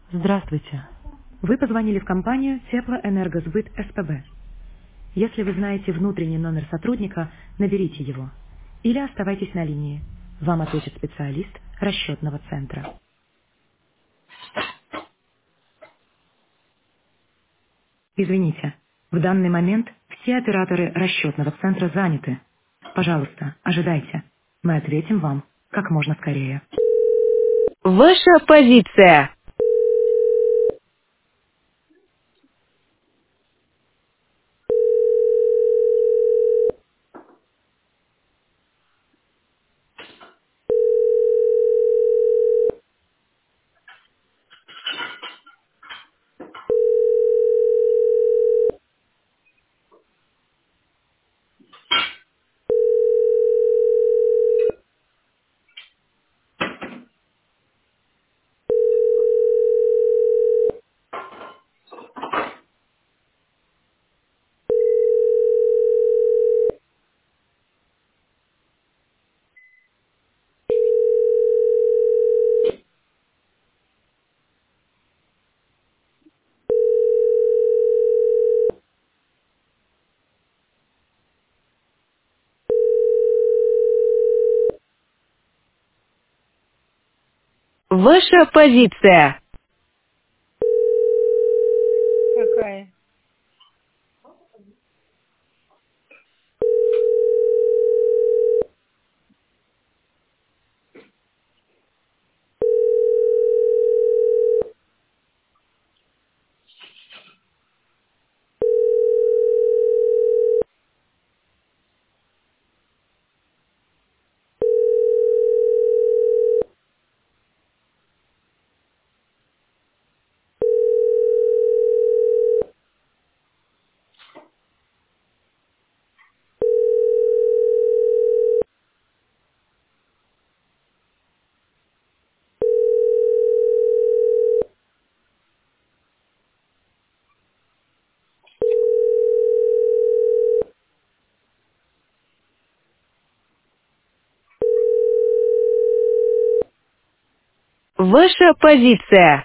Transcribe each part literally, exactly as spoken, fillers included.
Здравствуйте. Вы позвонили в компанию Теплоэнергосбыт СПБ. Если вы знаете внутренний номер сотрудника, наберите его. Или оставайтесь на линии. Вам ответит специалист расчетного центра. Извините, в данный момент все операторы расчетного центра заняты. Пожалуйста, ожидайте. Мы ответим вам как можно скорее. Ваша позиция. Ваша позиция. Какая? Ваша позиция.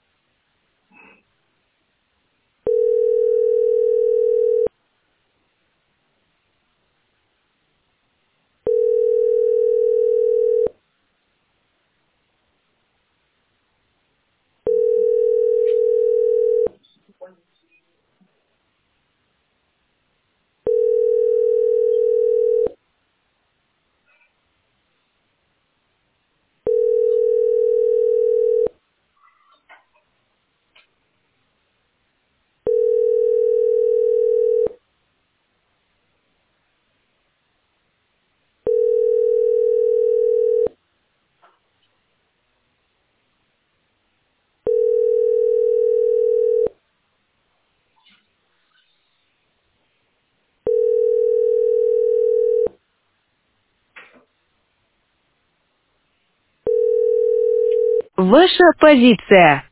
Ваша позиция.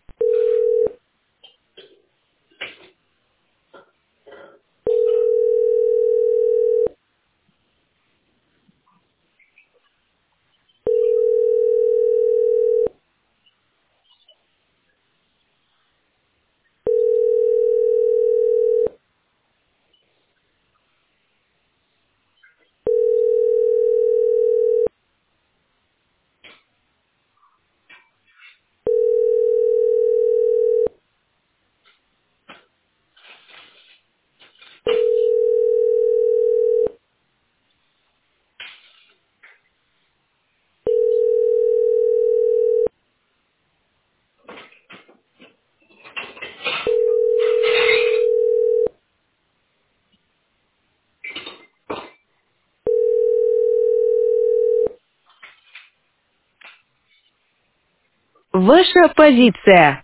Ваша позиция.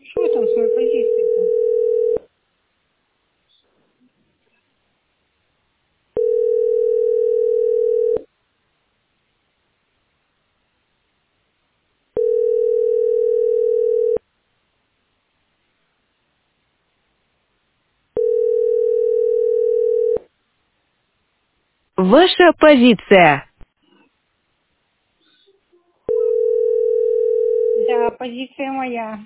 Что там свою позицию-то? Ваша позиция. Да, позиция моя.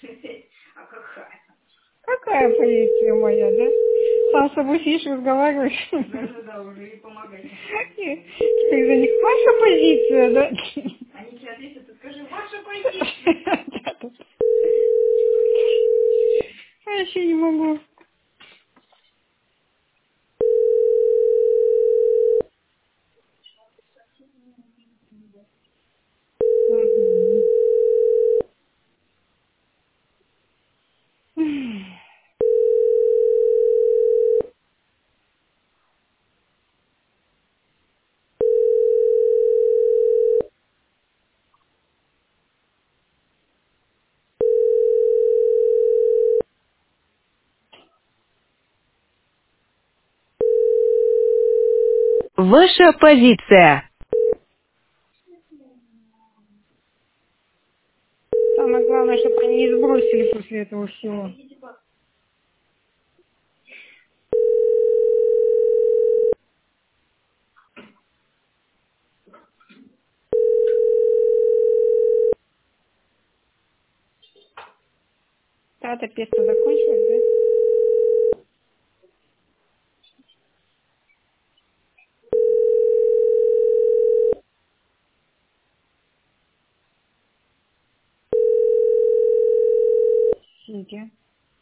Какая позиция моя, да? Сам с собой сидишь, разговариваешь. Да-да-да, уже и помогай. Теперь за них ваша позиция, да? Они тебе ответят, ты скажи, ваша позиция. А еще не могу. Мгм. Ваша позиция. Самое главное, чтобы они не сбросили после этого всего. Тата песто закончилась, да? Сидя.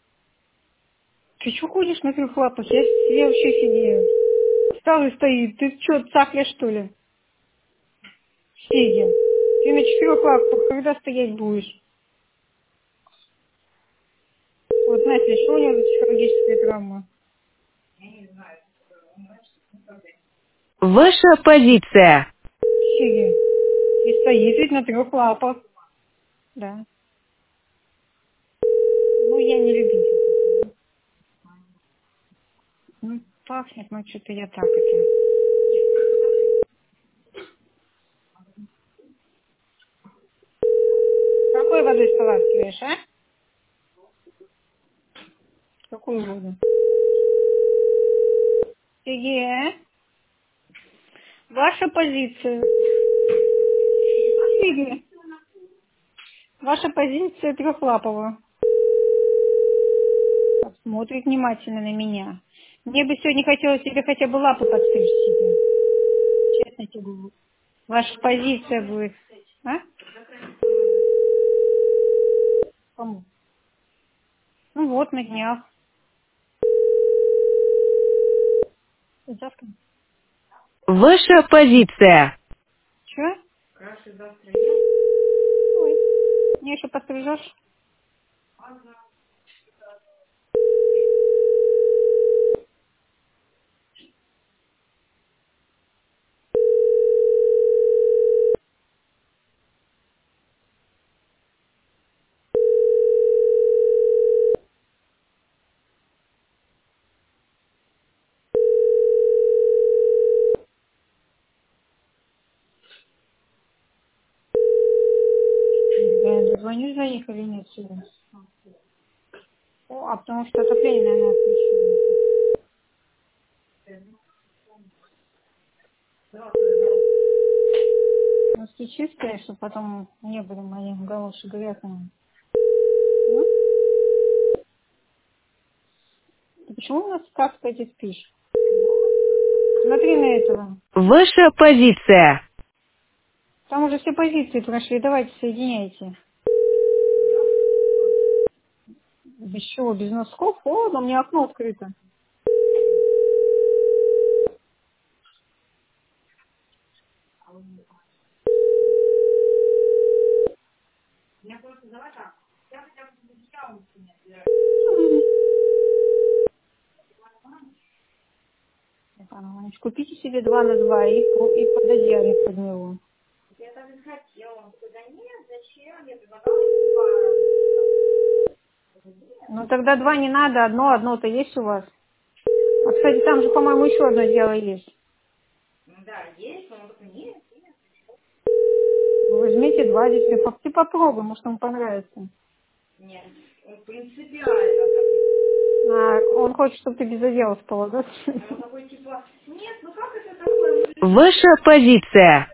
Ты что ходишь на трех лапах? Я, я вообще сидею. Встал и стоит. Ты что, цапля, что ли? Сидя. Ты на четырех лапах когда стоять будешь? Вот, Настя, что у него за психологическая травма? Ваша позиция. Сидя. И стоит ведь на трех лапах. Да. Ну, я не любитель. Ну, пахнет, ну, что-то я так это. Какой водой споласкиваешь, а? Какую воду? Сергей, ваша позиция. Сергей, ваша позиция трехлапого. Так, смотрит внимательно на меня. Мне бы сегодня хотелось тебе хотя бы лапы подстричь себе. Честно тебе говорю. Ваша позиция будет. А? Кому? Ну вот, на днях. Завтра. Ваша позиция. Че? Ой, мне еще пострижешь? Я звоню за них или нет сегодня? О, а потому что отопление, наверное, отключили. Носки чистые, чтобы потом не были мои галоши грязными. М? Ты почему у нас сказка ты спишь? Смотри на этого. Ваша позиция. Там уже все позиции прошли. Давайте соединяйте. Без чего? Без носков? О, но у меня окно открыто. Степан Иванович, купите себе два на два и, по- и под одеяло под него. Ну тогда два не надо, одно, одно-то есть у вас. А, кстати, там же, по-моему, еще одно дело есть. Ну, возьмите два здесь, ты попробуй, может, ему понравится. А, он хочет, чтобы ты без дела спала, да? Ваша позиция.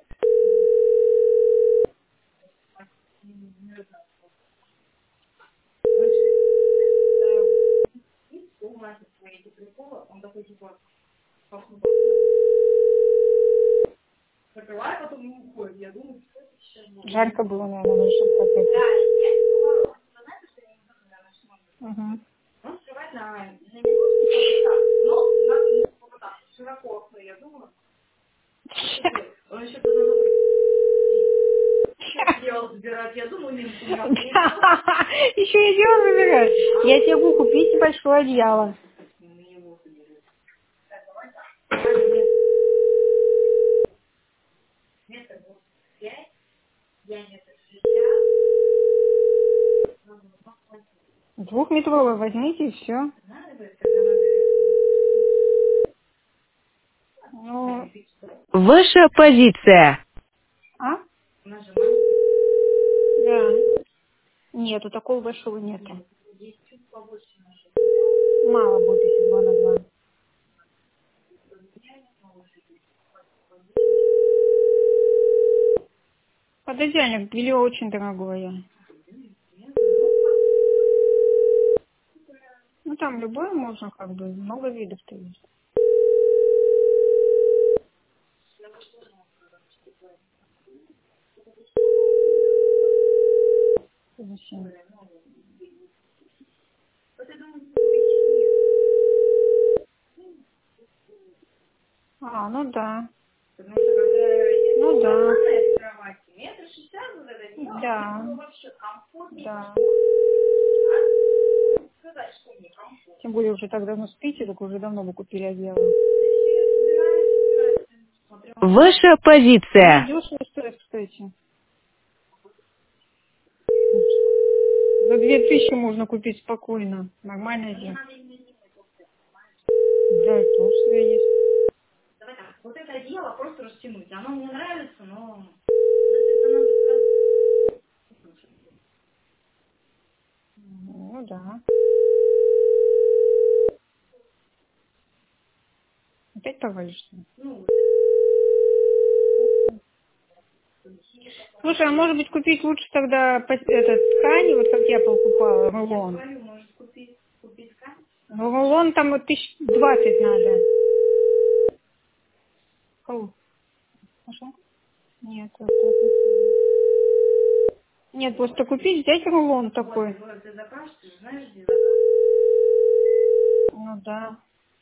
Жарко было, наверное, он решил хотеть. Угу. Еще и дело выбирать. Я тебе могу купить большое одеяло. Двухметровое возьмите и все. Ну, Ваша позиция. а? Да. Нету, такого большого нету. Мало будет, если два на два. Подожди, Аня, белье очень дорогое. Ну, там любое можно, как бы, много видов-то есть. Зачем? А, ну да. Ну да. Да. Да. Тем более уже так давно спите, так уже давно бы купили одеяло. Ваша Ну, позиция. недешево стоит, кстати. За две тысячи можно купить спокойно. Нормально же. Да, и то все есть. Ну да. Опять повалишься. Слушай, а может быть купить лучше тогда по- этот ткань, вот как я покупала, рулон. Ну, рулон там вот тысяч двадцать надо. Кого? Хорошо? Нет, вот это- нет, просто купить, взять рулон такой. Ну да.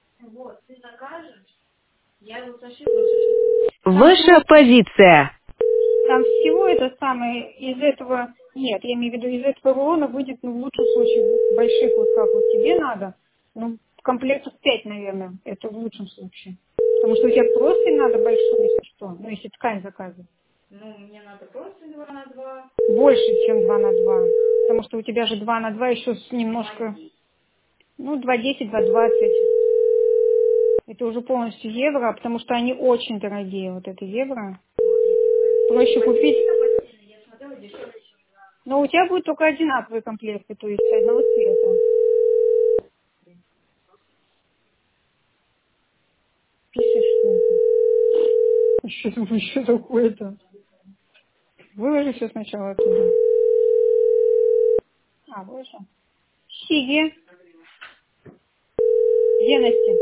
Там всего, Ваша позиция. там всего это самое, из этого, нет, я имею в виду, из этого рулона выйдет, ну, в лучшем случае, больших, вот как вот тебе надо, ну, комплектов пять, наверное, это в лучшем случае. Потому что у тебя просто надо большой, если что, ну, если ткань заказывать. Больше, чем два на два. Потому что у тебя же два на два еще с немножко, ну, два десять, два двадцать. Это уже полностью евро, потому что они очень дорогие, вот это евро. Проще купить. Но у тебя будет только одинаковые комплекты, то есть одного цвета. Пишешь, что это? Что это еще такое-то? Выложи все сначала оттуда. А, выложи. Сиги. Где Настя?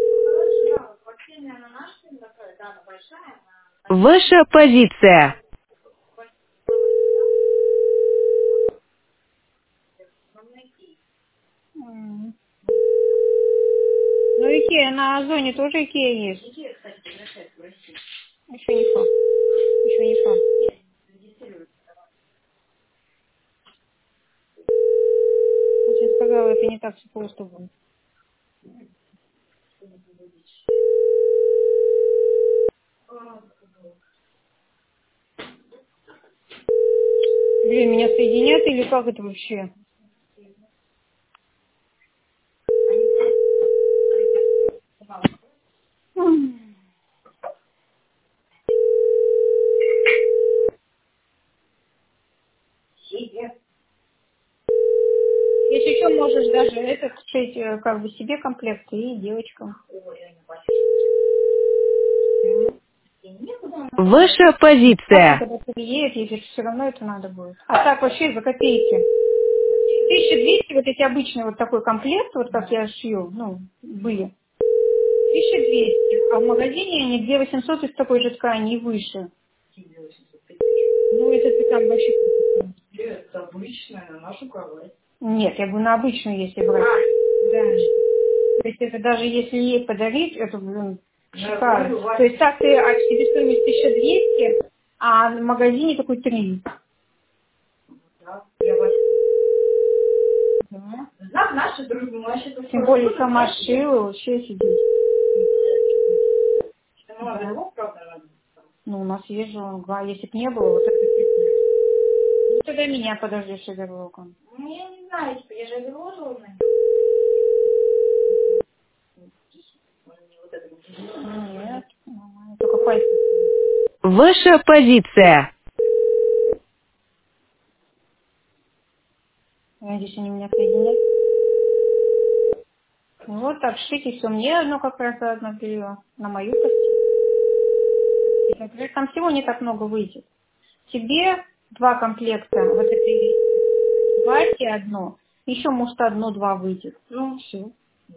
Ваша позиция. М. Ну, Икея, на Озоне тоже Икея есть. Еще не факт. Еще не факт. Я тебе сказала, это не так все просто будет. Блин, меня соединят или как это вообще? можешь даже этот шить э, как бы себе комплект и девочкам. Ваша Потом, позиция. когда приедет, если все равно это надо будет. А так вообще за копейки. тысяча двести вот эти обычные вот такой комплект, вот как я шью, ну, были. тысяча двести, а в магазине они две тысячи восемьсот из такой же ткани и выше. Ну, это ты там вообще... Это обычная, на нашу кровать. Нет, я говорю, на обычную, если брать. Да. То есть это даже если ей подарить, это, блин, шикарно. То есть так ты, а себестоимость тысяча двести, а в магазине такой три. Да, я возьму. Да. Знак нашей дружбы, мы вообще тут... Тем более сама шила, вообще сидеть. Ну, у нас есть же, а если бы не было, вот это... Ну, тогда меня подождешь, шаговоком. Ну, я не знаю, типа, я же обложила на него. Нет, только пальцы. Ваша позиция. Я надеюсь, они меня соединят. Ну, вот так, шить все. Мне одно как раз одно белье на мою постель. Там всего не так много выйдет. Тебе два комплекта, вот этой варки одно, еще, может, одно-два выйдет. Ну, все.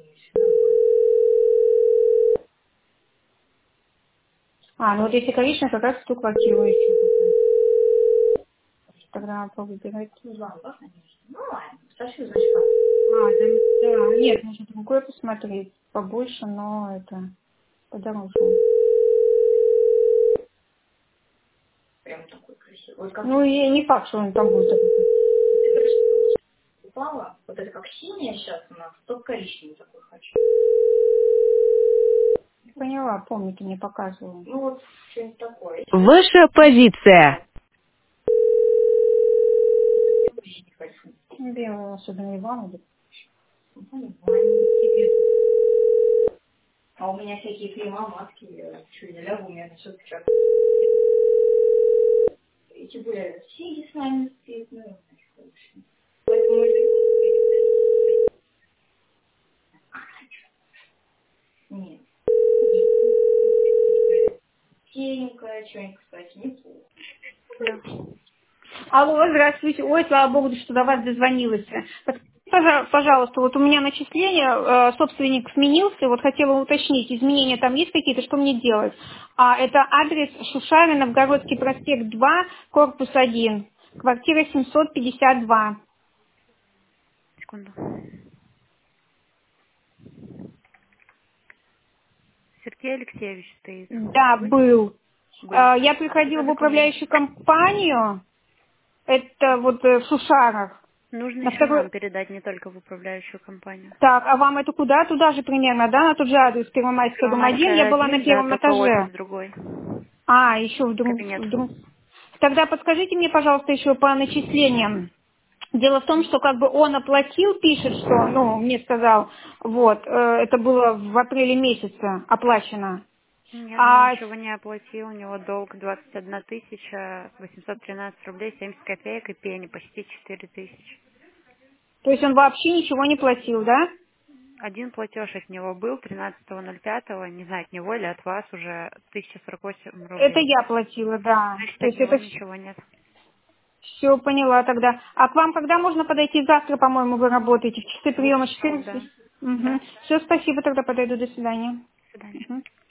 А, ну вот если коричневый, как раз в ту квартиру еще. Тогда надо повыбирать. Ну, ладно, конечно. Ну, ладно, Саша, значит, а, да, да, нет, можно другое посмотреть. Побольше, но это подороже. Прям такой красивый. Вот как... Ну, и не факт, что он там будет такой красивый. Упала. Вот это как синяя сейчас у нас, только коричневый такой хочу. Поняла, помню, ты мне показывала. Ну вот, что-нибудь такое. Ваша позиция. Белый, особенно Иван. А у меня всякие крема, маски, я что, не лягу, у меня на все печатается. И тем более, все с нами спит, ну, поэтому мы нет. Серенькая, что-нибудь, кстати, неплохо. Да. Алло, здравствуйте. Ой, слава богу, что до вас дозвонилась. Подскажите, пожалуйста, вот у меня начисление, э, собственник сменился, вот хотела уточнить, изменения там есть какие-то, что мне делать? А, это адрес Шушарин, Новгородский проспект два, корпус один, квартира семьсот пятьдесят два. Секунду. Сергей Алексеевич стоит. Да, Вы? был. Был. Э, я приходила в Надо ко мне. управляющую компанию, это вот э, в Шушарах. Нужно На еще второй... нам передать, не только в управляющую компанию. Так, а вам это куда? Туда же примерно, да? На тот же адрес, Первомайская, дом один. Я Первомайская была на один, да, первом только офис этаже. другой. А, еще вдруг, Кабинет. вдруг. Тогда подскажите мне, пожалуйста, еще по начислениям. Дело в том, что как бы он оплатил, пишет, что, ну, мне сказал, вот, э, это было в апреле месяце оплачено. Нет, он А, ничего не оплатил. У него долг двадцать одна тысяча восемьсот тринадцать рублей семьдесят копеек и пени, почти четыре тысячи. то есть он вообще ничего не платил, да? Один платеж от него был тринадцатого ноль пятого, не знаю, от него или от вас уже тысяча сорок восемь Это рублей. я платила, да. Значит, То от есть него это ничего нет. все поняла тогда. А к вам когда можно подойти? Завтра, по-моему, вы работаете в часы приема восемь часов, да. четырнадцать. Да. Угу. Все, спасибо, тогда подойду. До свидания. До свидания. Угу.